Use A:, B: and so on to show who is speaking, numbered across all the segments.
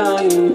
A: time.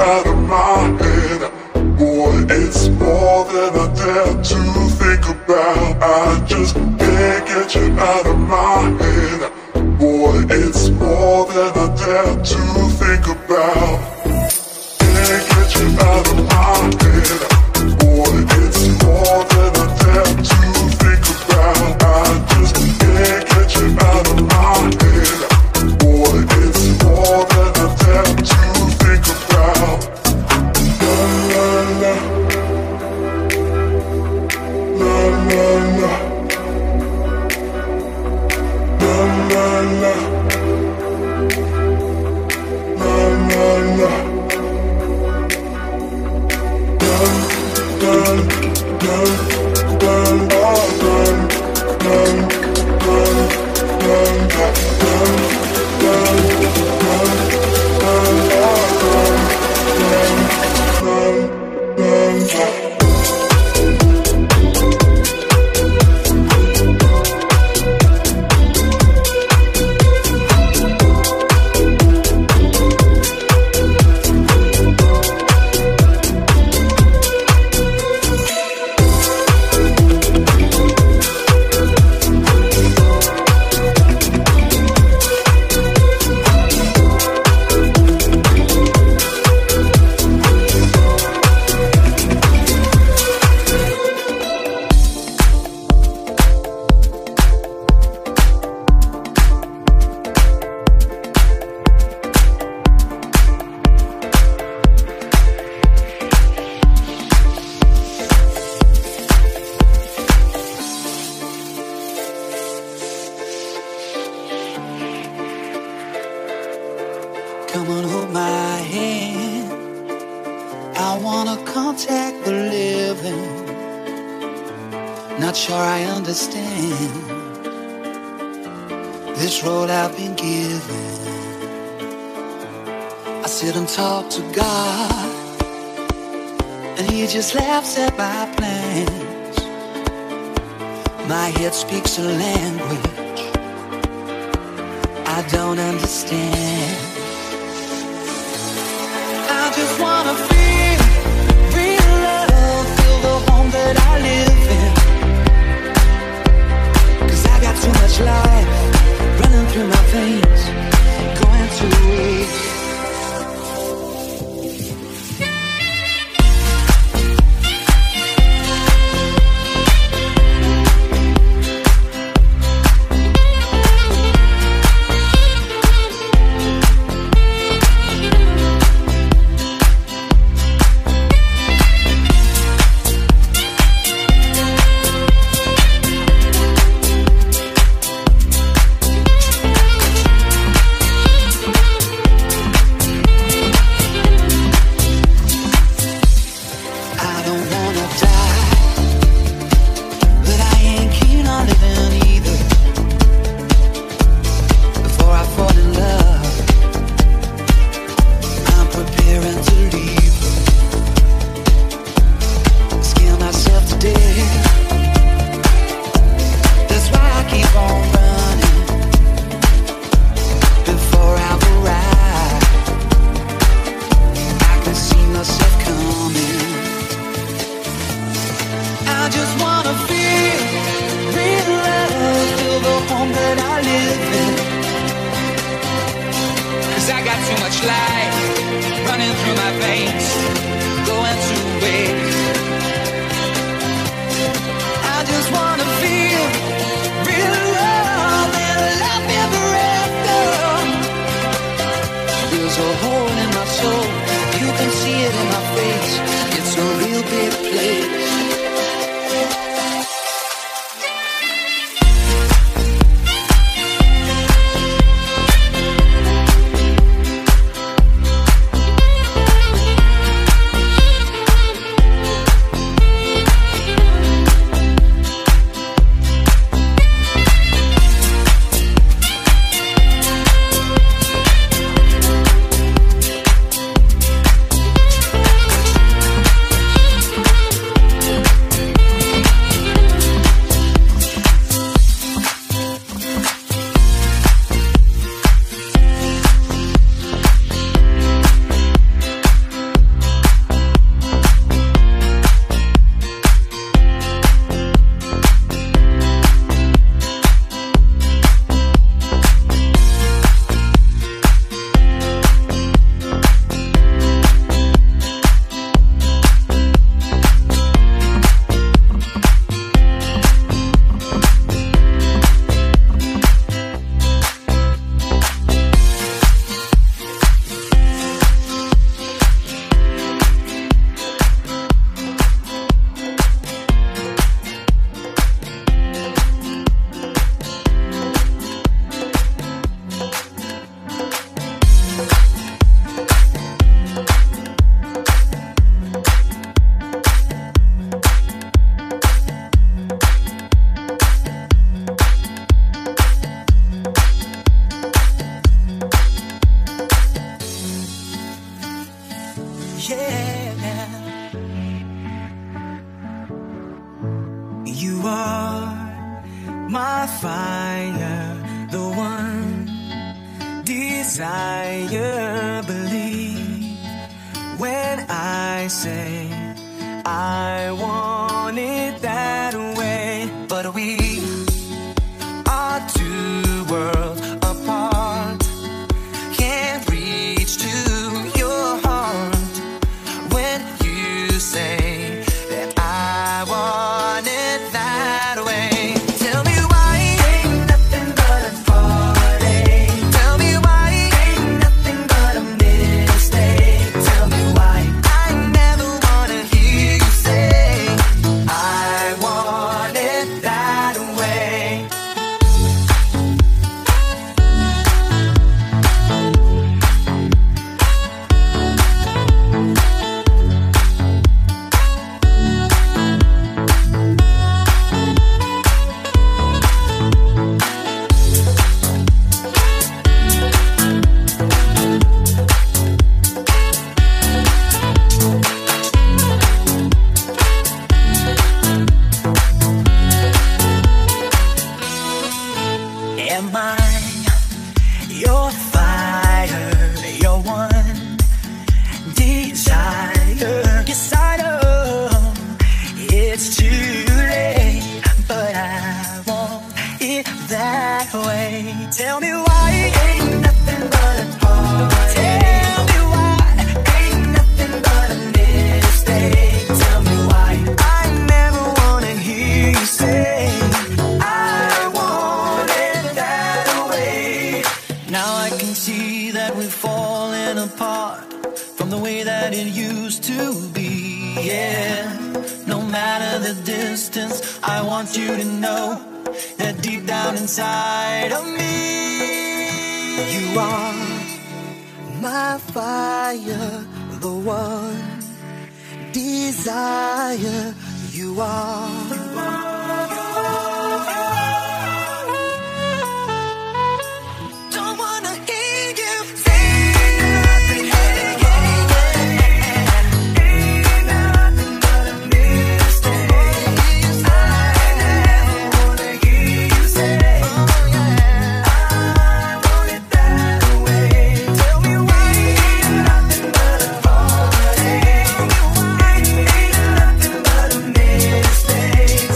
A: out of my head. Boy, it's more than I dare to think about. I just can't get you out of my head. Boy, it's more than I dare to think about. Can't get you out of my head. Boy, it's more than I dare to think about. I just can't get you out of my head. Boy, it's more than I dare to think about. La la la, la la la, la la la, la la la.
B: Come on, hold my hand. I wanna contact the living. Not sure I understand this road I've been given. I sit and talk to God, and He just laughs at my plans. My head speaks a language I don't understand. I just wanna feel real love, feel the home that I live in. 'Cause I got too much life running through my veins, going to waste. yeah. You are my fire, the one desire. Believe when I say I want it that way. But we are two worlds apart. Can't reach to your heart when you say that I want it that way. Tell me why ain't nothing but a heartache. Tell me why ain't nothing but a mistake. Tell me why I never wanna hear you say I want it that way. Am I your fire, your one desire? Yes, I know it's too late, but I want it that way. Tell me why ain't nothing but a heartache. Tell me why ain't nothing but a mistake. Tell me why I never wanna hear you say I want it that way. Now I can see that we've fallen apart from the way that it used to be. Yeah, no matter the distance, I want you to know that deep down inside of me, you are my fire, the one desire. You are. Don't wanna hear you say nothing. Ain't nothing but a mistake. I never wanna hear you say I want it that way. Tell me why ain't nothing but a heartache. Ain't nothing but a mistake.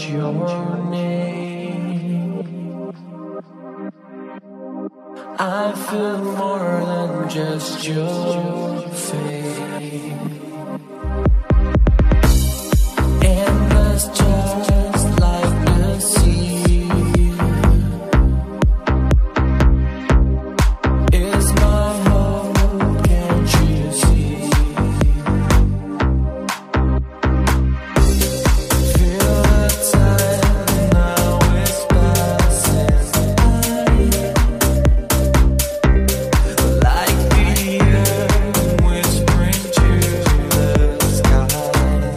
C: your name. I feel more than just your fame. Endless just like the sea is my hope, can't you see? Feel the time now is passing by, like the air whispering to the sky.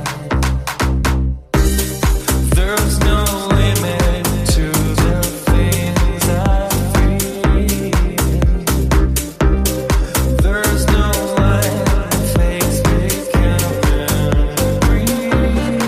C: There's no limit to the things I feel. There's no line, face becoming real.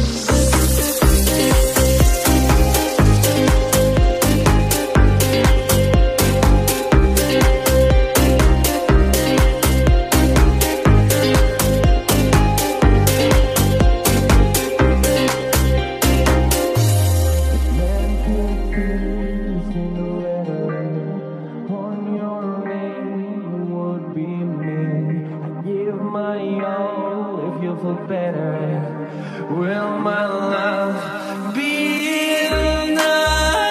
C: On your name would be me. I give my all if you feel better. Will my love be enough?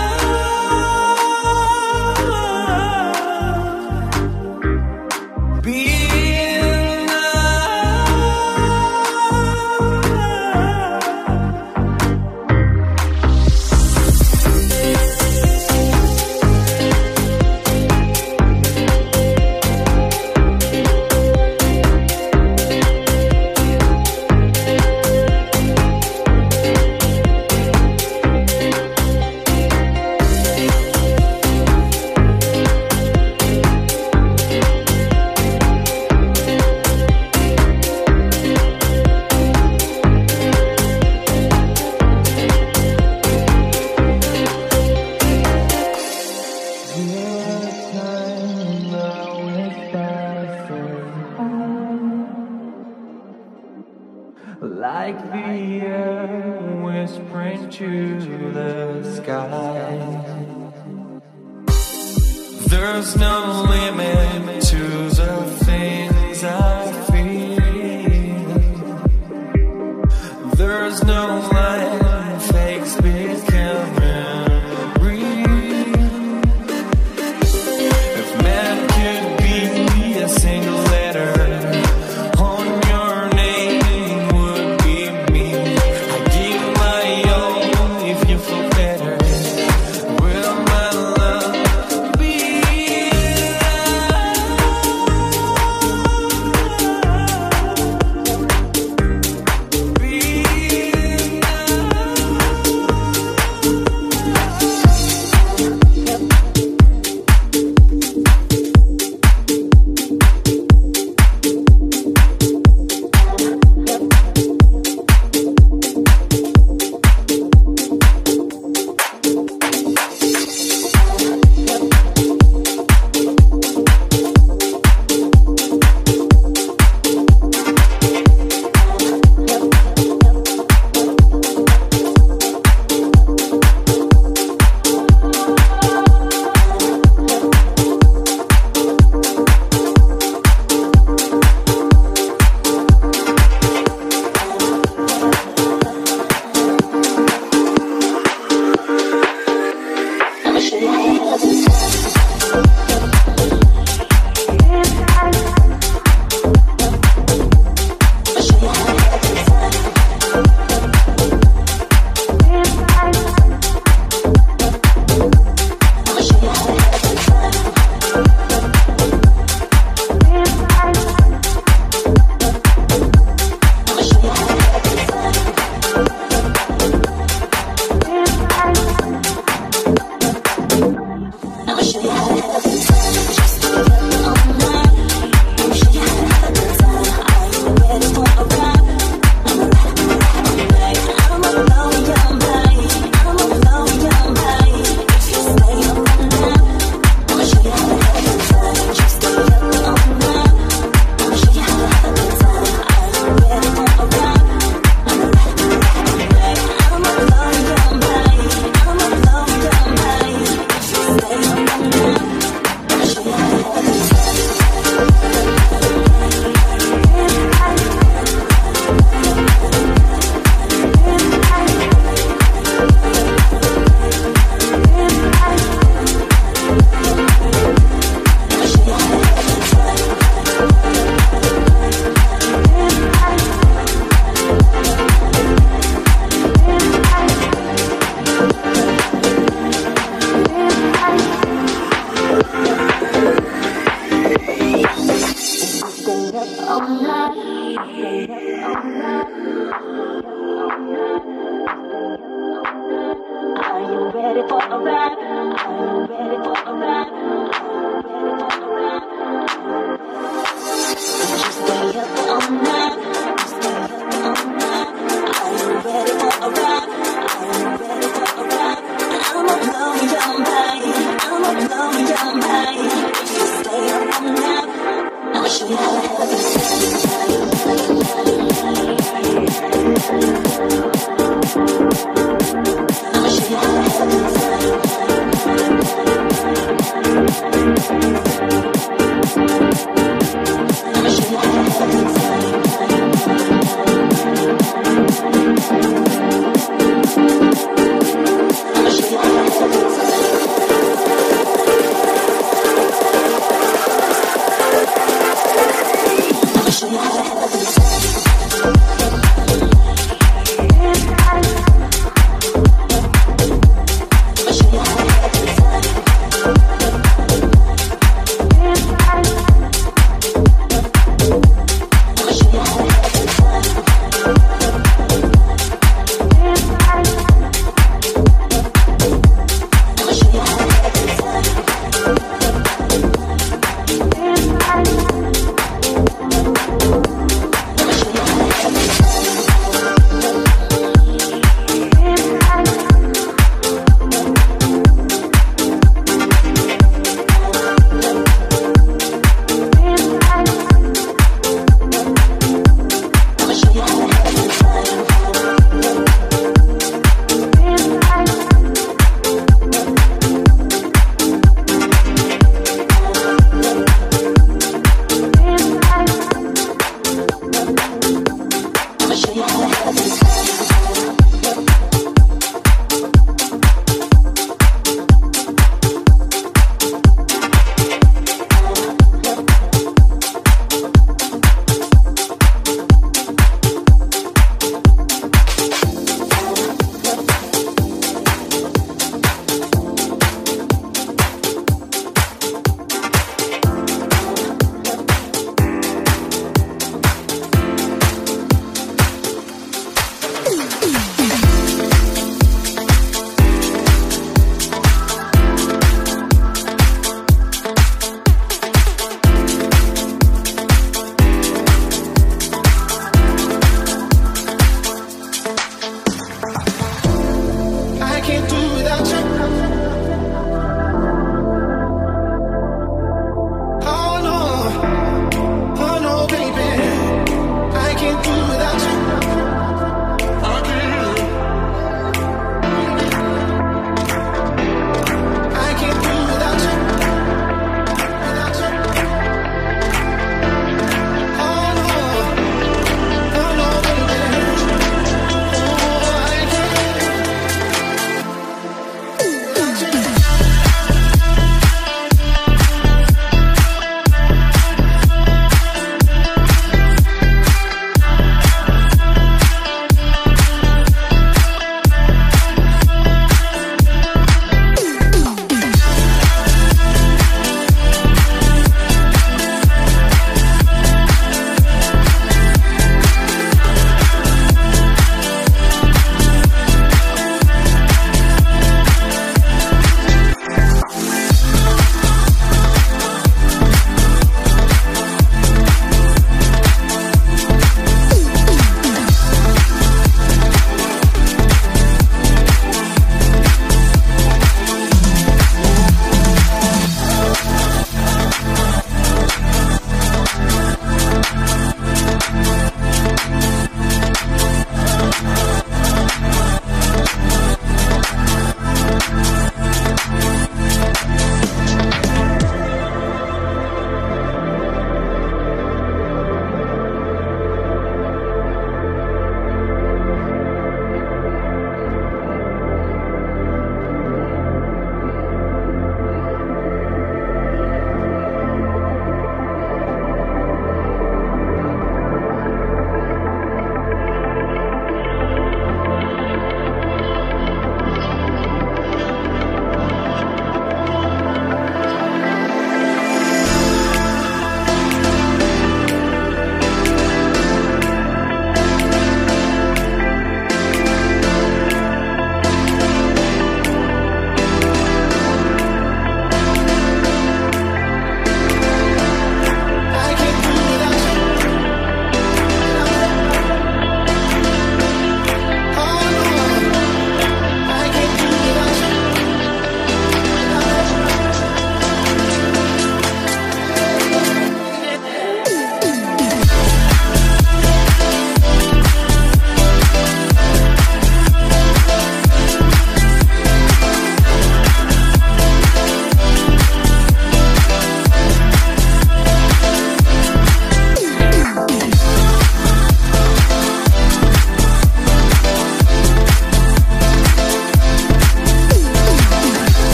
C: Be like the air whispering to the sky. There's no limit to the things I feel. There's no line, fakes becoming real. If man could be a single letter, on your name would be me. I give my all if you feel better. Will my love be enough?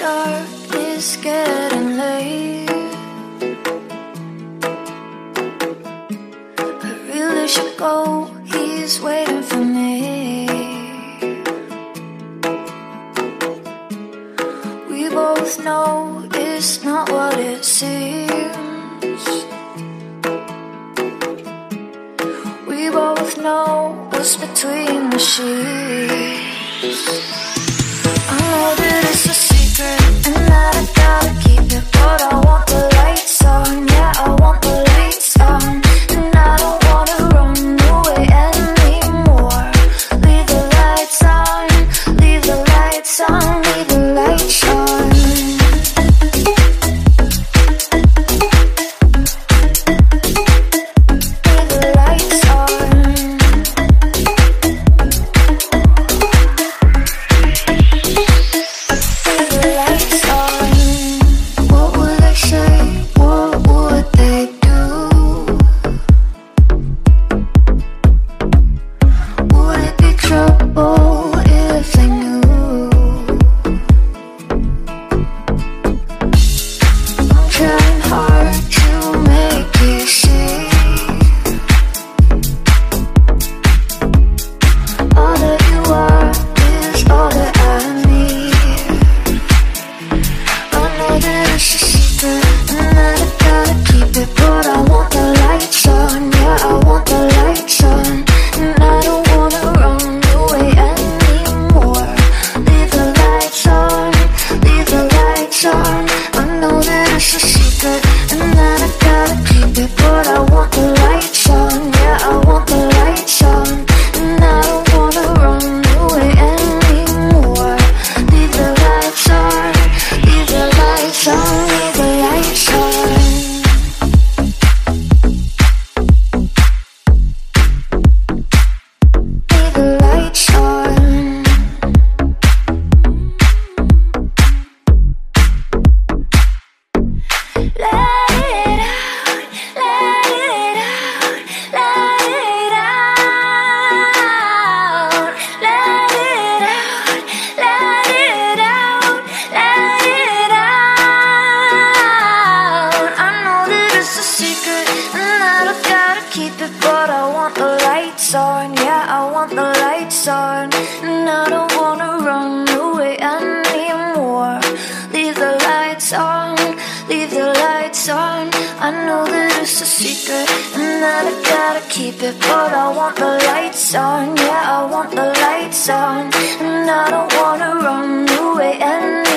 D: dark, it's getting late. I really should go, he's waiting for me. We both know it's not what it seems. We both know what's between the sheets. I know that it's a secret and that I gotta keep it, but I want the lights on, yeah, I want the lights on. And I don't wanna run away anymore. Leave the lights on, leave the lights on, leave the lights on. Leave the lights on. Leave the lights on. What would they say? What would they do? Would it be trouble if they knew? I'm trying hard to make you see. All that you are is all that I need. I know that it's a secret and that I gotta keep it, but I want the lights on, yeah, I want the lights on. And I don't wanna run away anymore. Leave the lights on, leave the lights on. I know that it's a secret and that I gotta keep it, but I want the lights on, yeah, I want the lights on. And I don't wanna run away anymore. Leave the lights on, leave the lights on, leave the lights on. Leave the lights on. Let it out, let it out, let it out. Let it out, let it out, let it out. I know that it's a secret and that I gotta keep it, but I want the lights on, yeah, I want the lights on. And I don't wanna run away anymore. Leave the lights on, leave the lights on. I know that it's a secret and that I gotta keep it, but I want the lights on, yeah, I want the lights on. And I don't wanna run away anymore.